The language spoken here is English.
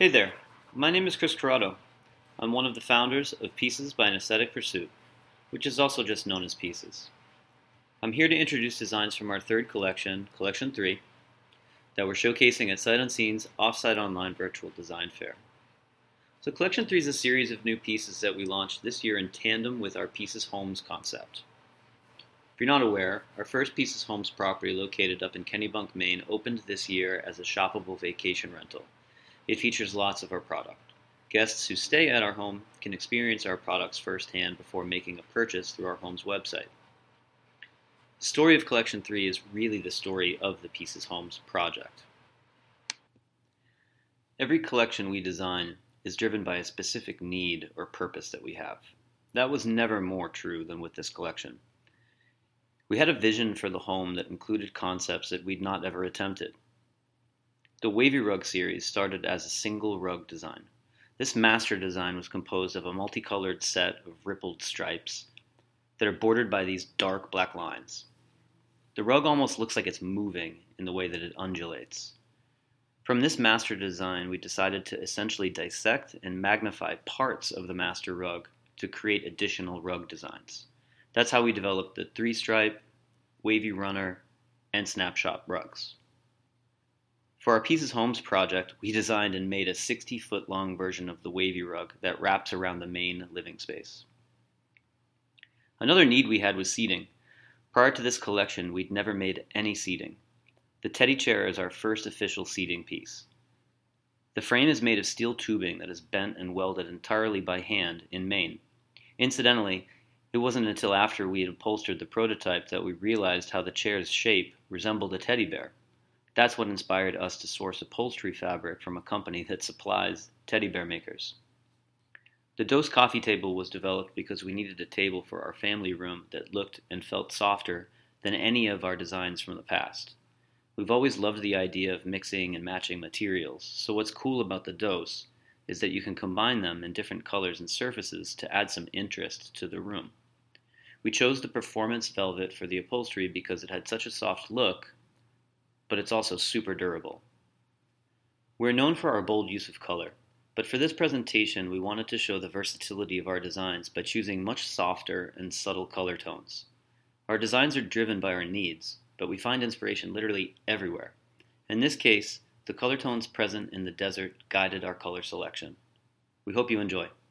Hey there, my name is Chris Corrado. I'm one of the founders of Pieces by an Aesthetic Pursuit, which is also just known as Pieces. I'm here to introduce designs from our third collection, Collection 3, that we're showcasing at Sight Unseen's Offsite Online Virtual Design Fair. So Collection 3 is a series of new pieces that we launched this year in tandem with our Pieces Homes concept. If you're not aware, our first Pieces Homes property located up in Kennebunk, Maine opened this year as a shoppable vacation rental. It features lots of our product. Guests who stay at our home can experience our products firsthand before making a purchase through our home's website. The story of Collection 3 is really the story of the Pieces Homes project. Every collection we design is driven by a specific need or purpose that we have. That was never more true than with this collection. We had a vision for the home that included concepts that we'd not ever attempted. The Wavy Rug series started as a single rug design. This master design was composed of a multicolored set of rippled stripes that are bordered by these dark black lines. The rug almost looks like it's moving in the way that it undulates. From this master design, we decided to essentially dissect and magnify parts of the master rug to create additional rug designs. That's how we developed the 3-stripe, Wavy Runner, and Snapshot rugs. For our Pieces Homes project, we designed and made a 60-foot-long version of the Wavy Rug that wraps around the main living space. Another need we had was seating. Prior to this collection, we'd never made any seating. The teddy chair is our first official seating piece. The frame is made of steel tubing that is bent and welded entirely by hand in Maine. Incidentally, it wasn't until after we had upholstered the prototype that we realized how the chair's shape resembled a teddy bear. That's what inspired us to source upholstery fabric from a company that supplies teddy bear makers. The Dose coffee table was developed because we needed a table for our family room that looked and felt softer than any of our designs from the past. We've always loved the idea of mixing and matching materials, so what's cool about the Dose is that you can combine them in different colors and surfaces to add some interest to the room. We chose the performance velvet for the upholstery because it had such a soft look, but it's also super durable. We're known for our bold use of color, but for this presentation we wanted to show the versatility of our designs by choosing much softer and subtle color tones. Our designs are driven by our needs, but we find inspiration literally everywhere. In this case, the color tones present in the desert guided our color selection. We hope you enjoy.